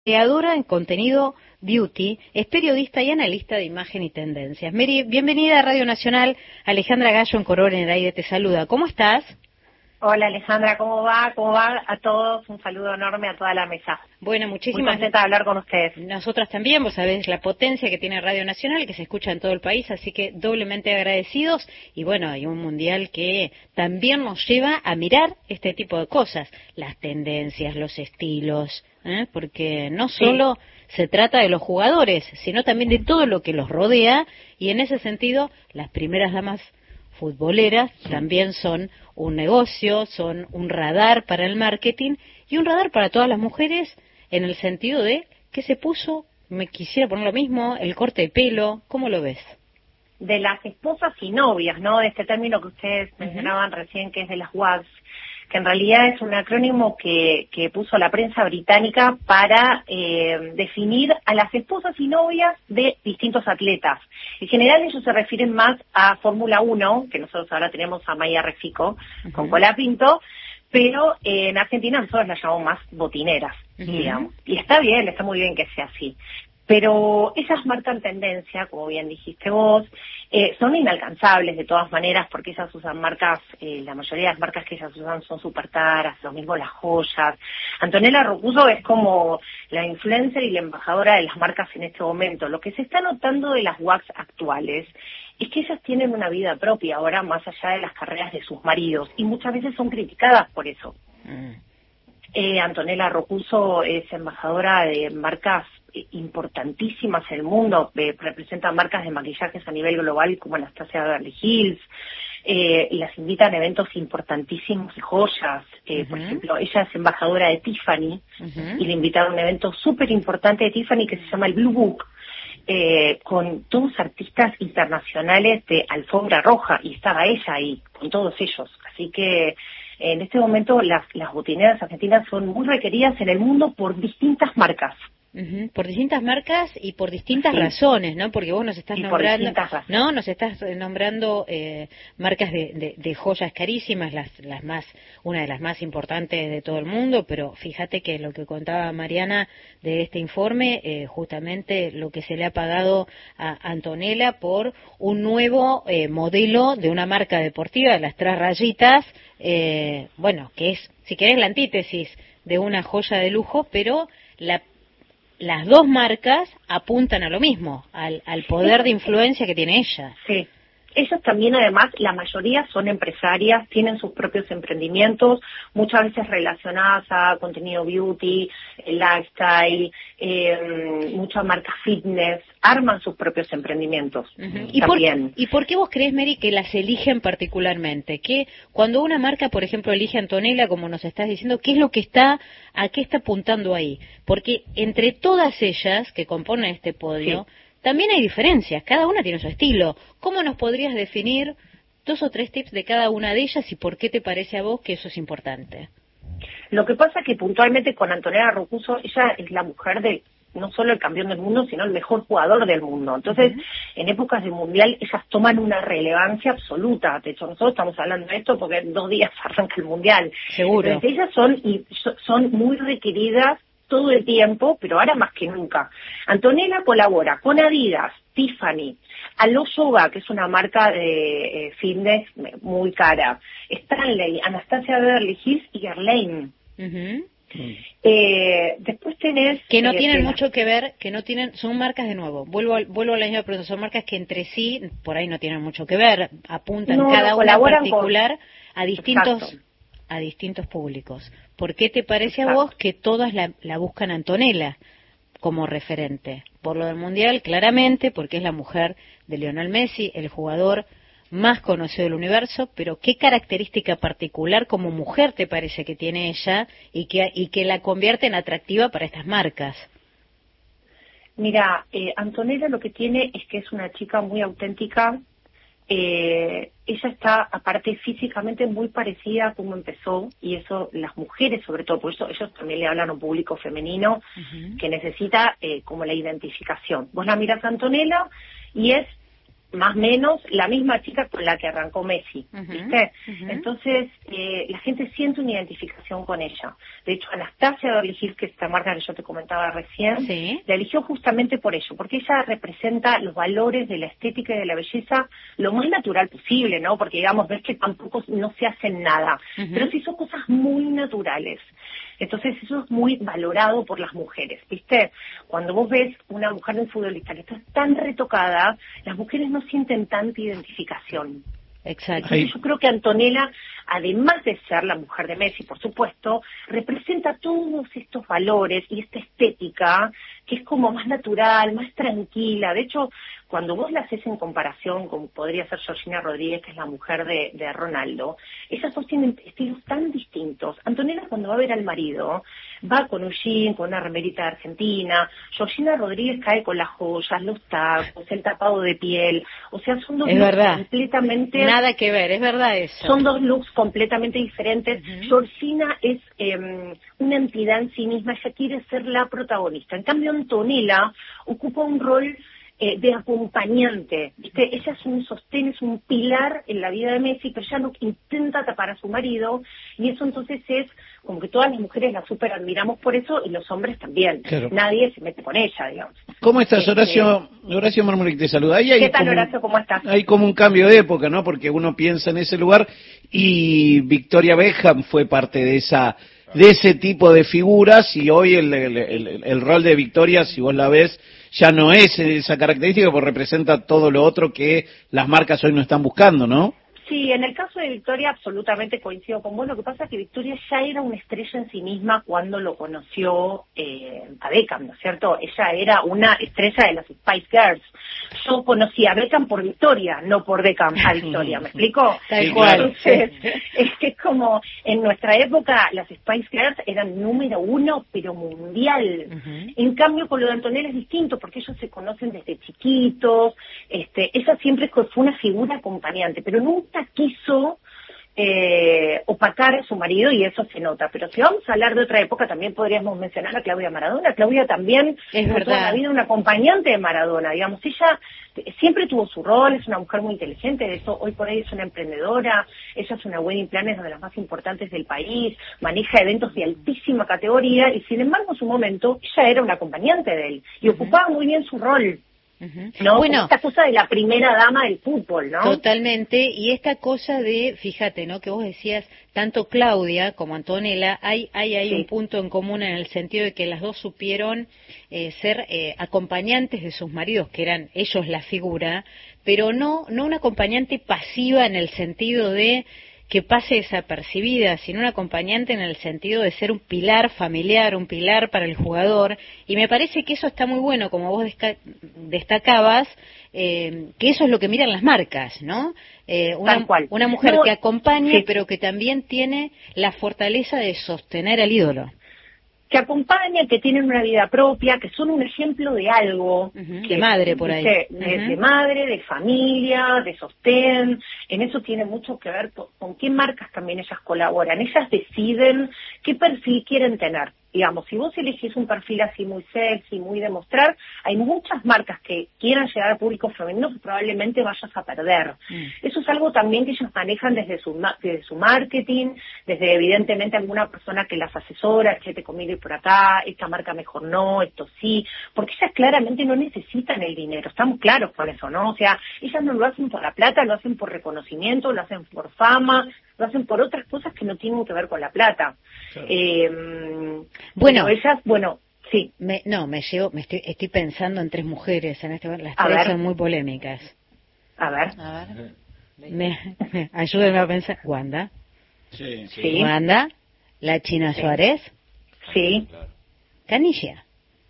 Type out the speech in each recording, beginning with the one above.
Creadora en contenido beauty, es periodista y analista de imagen y tendencias. Mary, bienvenida a Radio Nacional. Alejandra Gallo en Corol en el aire te saluda. ¿Cómo estás? Hola Alejandra, ¿cómo va? ¿Cómo va a todos? Un saludo enorme a toda la mesa. Bueno, muchísimas Muy contenta de hablar con ustedes. Nosotras también, vos sabés la potencia que tiene Radio Nacional, que se escucha en todo el país, así que doblemente agradecidos. Y bueno, hay un mundial que también nos lleva a mirar este tipo de cosas, las tendencias, los estilos, porque no solo se trata de los jugadores, sino también de todo lo que los rodea, y en ese sentido, las primeras damas futboleras también son un negocio, son un radar para el marketing y un radar para todas las mujeres en el sentido de que se puso, me quisiera poner lo mismo, el corte de pelo. ¿Cómo lo ves? De las esposas y novias, ¿no? De este término que ustedes mencionaban recién, que es de las WAGs, que en realidad es un acrónimo que puso la prensa británica para definir a las esposas y novias de distintos atletas. En general ellos se refieren más a Fórmula 1, que nosotros ahora tenemos a Maya Refico con Colapinto, pero en Argentina nosotros las llamamos más botineras, digamos. Y está bien, está muy bien que sea así. Pero ellas marcan tendencia, como bien dijiste vos, son inalcanzables de todas maneras porque ellas usan marcas, la mayoría de las marcas que ellas usan son súper caras, lo mismo las joyas. Antonella Roccuzzo es como la influencer y la embajadora de las marcas en este momento. Lo que se está notando de las WAGs actuales es que ellas tienen una vida propia ahora más allá de las carreras de sus maridos y muchas veces son criticadas por eso. Antonella Roccuzzo es embajadora de marcas importantísimas en el mundo, representa marcas de maquillajes a nivel global como Anastasia Beverly Hills, y las invitan a eventos importantísimos de joyas. Por ejemplo, ella es embajadora de Tiffany y le invitaron a un evento súper importante de Tiffany que se llama el Blue Book, con todos artistas internacionales de alfombra roja, y estaba ella ahí con todos ellos. Así que en este momento las botineras argentinas son muy requeridas en el mundo por distintas marcas. Por distintas marcas y por distintas razones, ¿no? Porque vos nos estás nombrando, ¿no? Nos estás nombrando marcas de joyas carísimas, las más, una de las más importantes de todo el mundo, pero fíjate que lo que contaba Mariana de este informe, justamente lo que se le ha pagado a Antonella por un nuevo modelo de una marca deportiva de las 3 rayitas, bueno, que es, si querés, la antítesis de una joya de lujo, pero las dos marcas apuntan a lo mismo, al poder de influencia que tiene ella. Sí. Ellas también, además, la mayoría son empresarias, tienen sus propios emprendimientos, muchas veces relacionadas a contenido beauty, lifestyle, muchas marcas fitness, arman sus propios emprendimientos. ¿Y por qué vos crees, Mary, que las eligen particularmente? Que cuando una marca, por ejemplo, elige a Antonella, como nos estás diciendo, ¿qué es lo que a qué está apuntando ahí? Porque entre todas ellas que componen este podio, también hay diferencias, cada una tiene su estilo. ¿Cómo nos podrías definir 2 o 3 tips de cada una de ellas y por qué te parece a vos que eso es importante? Lo que pasa es que puntualmente con Antonella Roccuzzo, ella es la mujer de no solo el campeón del mundo, sino el mejor jugador del mundo. Entonces, en épocas de mundial, ellas toman una relevancia absoluta. De hecho, nosotros estamos hablando de esto porque en 2 días arranca el mundial. Seguro. Entonces, ellas son muy requeridas todo el tiempo, pero ahora más que nunca. Antonella colabora con Adidas, Tiffany, Alo Yoga, que es una marca de fitness muy cara, Stanley, Anastasia Beverly Hills y Guerlain. Después tenés... Que no tienen mucho que ver, son marcas de nuevo. Vuelvo a la misma pregunta, son marcas que entre sí, por ahí no tienen mucho que ver, apuntan cada una en particular a distintos públicos. ¿Por qué te parece a vos que todas la buscan Antonella como referente? Por lo del Mundial, claramente, porque es la mujer de Lionel Messi, el jugador más conocido del universo, pero ¿qué característica particular como mujer te parece que tiene ella y que la convierte en atractiva para estas marcas? Mira, Antonella lo que tiene es que es una chica muy auténtica. Ella está, aparte, físicamente muy parecida a cómo empezó, y eso las mujeres, sobre todo, por eso ellos también le hablan a un público femenino que necesita como la identificación. Vos la mirás a Antonella y es más o menos la misma chica con la que arrancó Messi, ¿viste? Entonces, la gente siente una identificación con ella. De hecho, Anastasia Beverly Hills, que es esta marca que yo te comentaba recién, la eligió justamente por ello, porque ella representa los valores de la estética y de la belleza lo más natural posible, ¿no? Porque, digamos, ves que tampoco no se hacen nada, pero sí son cosas muy naturales. Entonces eso es muy valorado por las mujeres, ¿viste? Cuando vos ves una mujer de un futbolista que está tan retocada, las mujeres no sienten tanta identificación. Exacto. Entonces yo creo que Antonella, además de ser la mujer de Messi, por supuesto, representa todos estos valores y esta estética que es como más natural, más tranquila. De hecho, cuando vos la haces en comparación con podría ser Georgina Rodríguez, que es la mujer de Ronaldo, esas dos tienen estilos tan distintos. Antonella, cuando va a ver al marido, va con un jean, con una remerita de Argentina. Georgina Rodríguez cae con las joyas, los tacos, el tapado de piel. O sea, son dos looks completamente... Nada que ver, es verdad eso. Son dos looks completamente diferentes. Georgina es una entidad en sí misma, ella quiere ser la protagonista. En cambio, Antonella ocupa un rol de acompañante, ¿viste? Ella es un sostén, es un pilar en la vida de Messi, pero ella no intenta tapar a su marido, y eso entonces es como que todas las mujeres la súper admiramos por eso, y los hombres también. Claro. Nadie se mete con ella, digamos. ¿Cómo estás, Horacio? Horacio Marmuric te saluda. Ahí ¿Qué tal, Horacio? ¿Cómo estás? Hay como un cambio de época, ¿no? Porque uno piensa en ese lugar, y Victoria Beckham fue parte de ese tipo de figuras, y hoy el rol de Victoria, si vos la ves, ya no es esa característica, porque representa todo lo otro que las marcas hoy no están buscando, ¿no? Sí, en el caso de Victoria absolutamente coincido con vos. Lo que pasa es que Victoria ya era una estrella en sí misma cuando lo conoció a Beckham, ¿no es cierto? Ella era una estrella de las Spice Girls. Yo conocí a Beckham por Victoria, no por Beckham a Victoria, ¿me explico? Tal cual. Entonces, es como en nuestra época las Spice Girls eran número uno, pero mundial. En cambio, con lo de Antonella es distinto, porque ellos se conocen desde chiquitos. Ella siempre fue una figura acompañante, pero nunca quiso opacar a su marido, y eso se nota. Pero si vamos a hablar de otra época, también podríamos mencionar a Claudia Maradona. Claudia también fue toda la vida una acompañante de Maradona, digamos. Ella siempre tuvo su rol, es una mujer muy inteligente, de eso hoy por hoy es una emprendedora, ella es una wedding planner de las más importantes del país, maneja eventos de altísima categoría, y sin embargo en su momento ella era una acompañante de él, y ocupaba muy bien su rol. ¿No? Bueno, esta cosa de la primera dama del fútbol, ¿no? Totalmente, y esta cosa de, fíjate, ¿no? Que vos decías, tanto Claudia como Antonella, hay un punto en común en el sentido de que las dos supieron ser acompañantes de sus maridos, que eran ellos la figura, pero no una acompañante pasiva en el sentido de que pase desapercibida, sino un acompañante en el sentido de ser un pilar familiar, un pilar para el jugador, y me parece que eso está muy bueno, como vos destacabas, que eso es lo que miran las marcas, ¿no? Una mujer que acompaña, pero que también tiene la fortaleza de sostener al ídolo. Que acompañan, que tienen una vida propia, que son un ejemplo de algo. De madre, por ahí. De madre, de familia, de sostén. En eso tiene mucho que ver con qué marcas también ellas colaboran. Ellas deciden qué perfil quieren tener. Digamos, si vos elegís un perfil así muy sexy, muy de mostrar, hay muchas marcas que quieran llegar al público femenino que probablemente vayas a perder. Eso es algo también que ellos manejan desde su marketing, desde evidentemente alguna persona que las asesora, che, te conviene ir por acá, esta marca mejor no, esto sí, porque ellas claramente no necesitan el dinero, estamos claros con eso, ¿no? O sea, ellas no lo hacen por la plata, lo hacen por reconocimiento, lo hacen por fama, lo hacen por otras cosas que no tienen que ver con la plata. Claro. Bueno, ellas, sí. Estoy pensando en tres mujeres en este momento. Las tres son muy polémicas. A ver. Ayúdenme a pensar. Wanda. Sí. Wanda. La China Suárez. Sí. Canilla.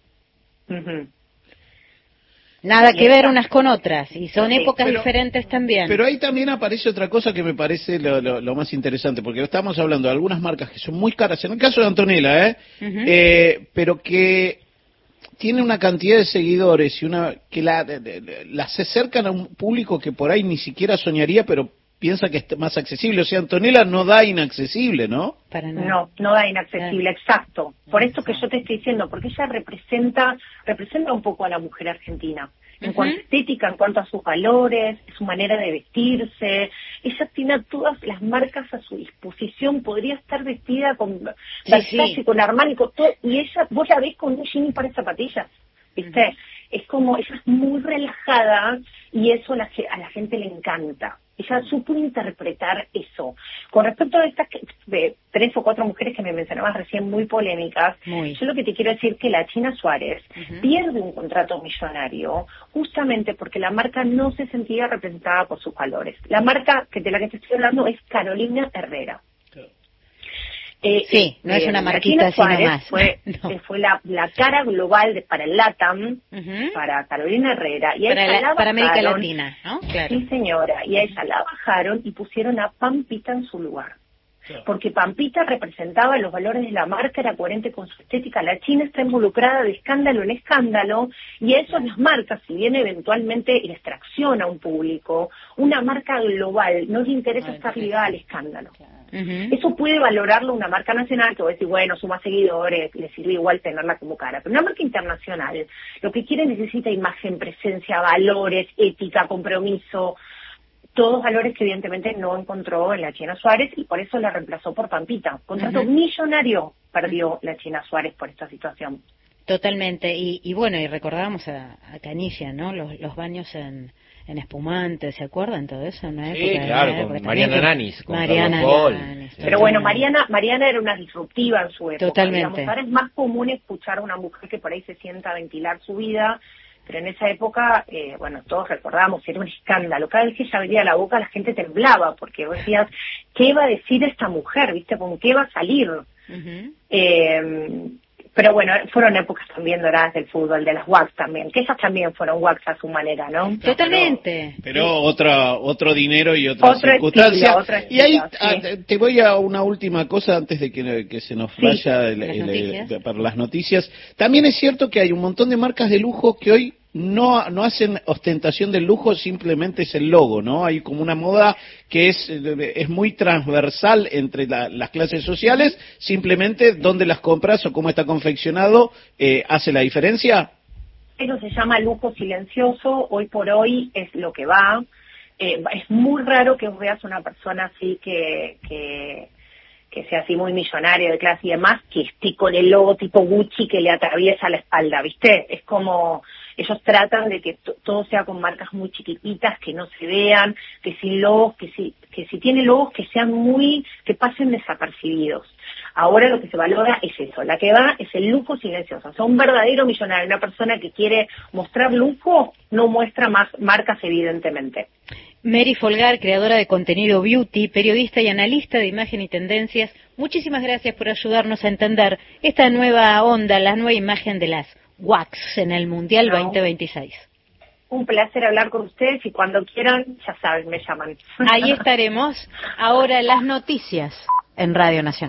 Nada que ver unas con otras, y son épocas diferentes también. Pero ahí también aparece otra cosa que me parece lo más interesante, porque estamos hablando de algunas marcas que son muy caras, en el caso de Antonella, pero que tiene una cantidad de seguidores y que las acercan a un público que por ahí ni siquiera soñaría, pero piensa que es más accesible. O sea, Antonella no da inaccesible, ¿no? Para nada. No da inaccesible, exacto. Por esto que yo te estoy diciendo, porque ella representa un poco a la mujer argentina. En cuanto a estética, en cuanto a sus valores, su manera de vestirse. Ella tiene todas las marcas a su disposición, podría estar vestida con Versace, con Armani, con todo, y ella, vos la ves con un jean y para zapatillas, ¿viste? Es como, ella es muy relajada y eso a la gente le encanta. Ella supo interpretar eso. Con respecto a estas 3 o 4 mujeres que me mencionabas recién, muy polémicas, yo lo que te quiero decir es que la China Suárez pierde un contrato millonario justamente porque la marca no se sentía representada por sus valores. La marca de la que te estoy hablando es Carolina Herrera. No es una marquita así nomás. Fue la cara global para el LATAM, para Carolina Herrera. Y para América Latina, ¿no? Claro. Sí, señora. Y a ella la bajaron y pusieron a Pampita en su lugar. Porque Pampita representaba los valores de la marca, era coherente con su estética. La China está involucrada de escándalo en escándalo, y a eso las marcas, si bien eventualmente les tracciona a un público, una marca global no le interesa estar ligada al escándalo. Eso puede valorarlo una marca nacional, que va a decir, bueno, suma seguidores, le sirve igual tenerla como cara. Pero una marca internacional, lo que quiere necesita imagen, presencia, valores, ética, compromiso, todos valores que evidentemente no encontró en la China Suárez, y por eso la reemplazó por Pampita. Contrato millonario perdió la China Suárez por esta situación. Totalmente. Y bueno, y recordábamos a Canigia, ¿no? Los baños en espumante, ¿se acuerdan todo eso? Sí, claro, con Mariana Nanis, con Mariana Nanis. Pero bueno, Mariana era una disruptiva en su época. Totalmente. Digamos, ahora es más común escuchar a una mujer que por ahí se sienta a ventilar su vida, pero en esa época, bueno, todos recordamos, era un escándalo. Cada vez que ella abría la boca la gente temblaba, porque vos decías, ¿qué iba a decir esta mujer? ¿Viste? ¿Con qué va a salir? Pero bueno, fueron épocas también doradas del fútbol, de las WACs también, que esas también fueron WACs a su manera, ¿no? Totalmente. Pero otro dinero y otra circunstancia. Y ahí te voy a una última cosa antes de que se nos vaya para las noticias. También es cierto que hay un montón de marcas de lujo que hoy no hacen ostentación del lujo, simplemente es el logo, ¿no? Hay como una moda que es muy transversal entre las clases sociales, simplemente dónde las compras o cómo está confeccionado hace la diferencia. Eso se llama lujo silencioso, hoy por hoy es lo que va. Es muy raro que veas una persona así que sea así muy millonario de clase y demás, que esté con el logo tipo Gucci que le atraviesa la espalda, ¿viste? Es como, ellos tratan de que todo sea con marcas muy chiquititas, que no se vean, que sin logos, que si tiene logos que sean que pasen desapercibidos. Ahora lo que se valora es eso, la que va es el lujo silencioso. O sea, un verdadero millonario, una persona que quiere mostrar lujo, no muestra más marcas evidentemente. Mary Folgar, creadora de contenido beauty, periodista y analista de imagen y tendencias, muchísimas gracias por ayudarnos a entender esta nueva onda, la nueva imagen de las WACs en el Mundial 2026. Un placer hablar con ustedes y cuando quieran, ya saben, me llaman. Ahí estaremos. Ahora las noticias en Radio Nacional.